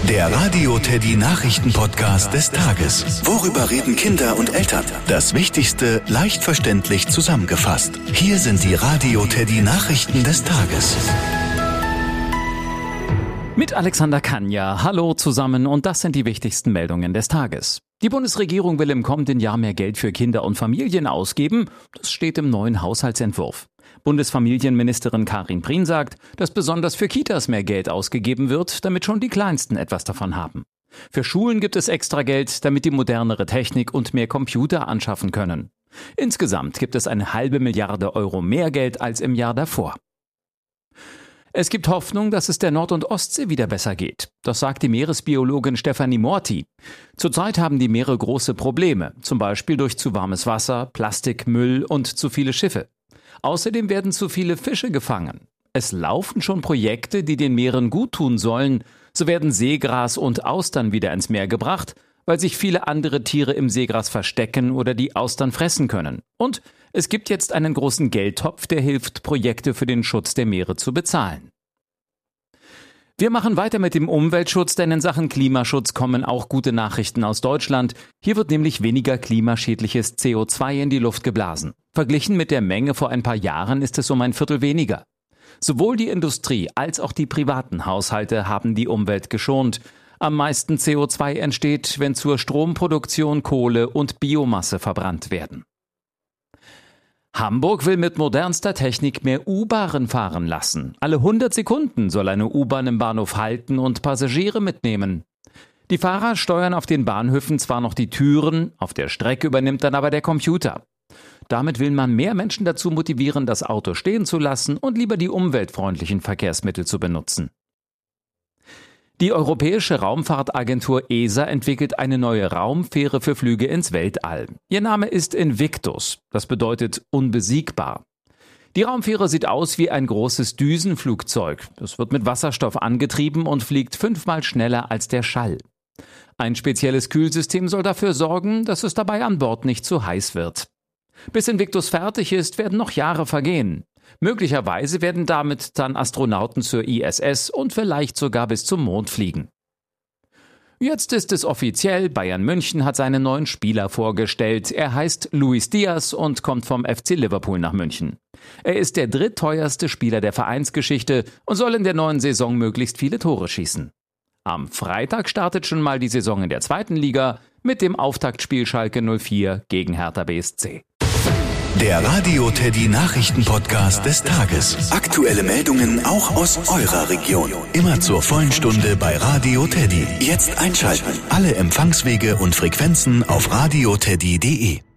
Der Radio Teddy Nachrichten-Podcast des Tages. Worüber reden Kinder und Eltern? Das Wichtigste leicht verständlich zusammengefasst. Hier sind die Radio Teddy Nachrichten des Tages. Mit Alexander Kanja. Hallo zusammen und das sind die wichtigsten Meldungen des Tages. Die Bundesregierung will im kommenden Jahr mehr Geld für Kinder und Familien ausgeben. Das steht im neuen Haushaltsentwurf. Bundesfamilienministerin Karin Prien sagt, dass besonders für Kitas mehr Geld ausgegeben wird, damit schon die Kleinsten etwas davon haben. Für Schulen gibt es extra Geld, damit die modernere Technik und mehr Computer anschaffen können. Insgesamt gibt es 1,5 Milliarde Euro mehr Geld als im Jahr davor. Es gibt Hoffnung, dass es der Nord- und Ostsee wieder besser geht. Das sagt die Meeresbiologin Stefanie Morti. Zurzeit haben die Meere große Probleme, zum Beispiel durch zu warmes Wasser, Plastik, Müll und zu viele Schiffe. Außerdem werden zu viele Fische gefangen. Es laufen schon Projekte, die den Meeren gut tun sollen. So werden Seegras und Austern wieder ins Meer gebracht, weil sich viele andere Tiere im Seegras verstecken oder die Austern fressen können. Und es gibt jetzt einen großen Geldtopf, der hilft, Projekte für den Schutz der Meere zu bezahlen. Wir machen weiter mit dem Umweltschutz, denn in Sachen Klimaschutz kommen auch gute Nachrichten aus Deutschland. Hier wird nämlich weniger klimaschädliches CO2 in die Luft geblasen. Verglichen mit der Menge vor ein paar Jahren ist es um 1/4 weniger. Sowohl die Industrie als auch die privaten Haushalte haben die Umwelt geschont. Am meisten CO2 entsteht, wenn zur Stromproduktion Kohle und Biomasse verbrannt werden. Hamburg will mit modernster Technik mehr U-Bahnen fahren lassen. Alle 100 Sekunden soll eine U-Bahn im Bahnhof halten und Passagiere mitnehmen. Die Fahrer steuern auf den Bahnhöfen zwar noch die Türen, auf der Strecke übernimmt dann aber der Computer. Damit will man mehr Menschen dazu motivieren, das Auto stehen zu lassen und lieber die umweltfreundlichen Verkehrsmittel zu benutzen. Die Europäische Raumfahrtagentur ESA entwickelt eine neue Raumfähre für Flüge ins Weltall. Ihr Name ist Invictus, das bedeutet unbesiegbar. Die Raumfähre sieht aus wie ein großes Düsenflugzeug. Es wird mit Wasserstoff angetrieben und fliegt 5-mal schneller als der Schall. Ein spezielles Kühlsystem soll dafür sorgen, dass es dabei an Bord nicht zu heiß wird. Bis Invictus fertig ist, werden noch Jahre vergehen. Möglicherweise werden damit dann Astronauten zur ISS und vielleicht sogar bis zum Mond fliegen. Jetzt ist es offiziell, Bayern München hat seinen neuen Spieler vorgestellt. Er heißt Luis Diaz und kommt vom FC Liverpool nach München. Er ist der drittteuerste Spieler der Vereinsgeschichte und soll in der neuen Saison möglichst viele Tore schießen. Am Freitag startet schon mal die Saison in der 2. Liga mit dem Auftaktspiel Schalke 04 gegen Hertha BSC. Der Radio Teddy Nachrichten-Podcast des Tages. Aktuelle Meldungen auch aus eurer Region. Immer zur vollen Stunde bei Radio Teddy. Jetzt einschalten. Alle Empfangswege und Frequenzen auf radioteddy.de.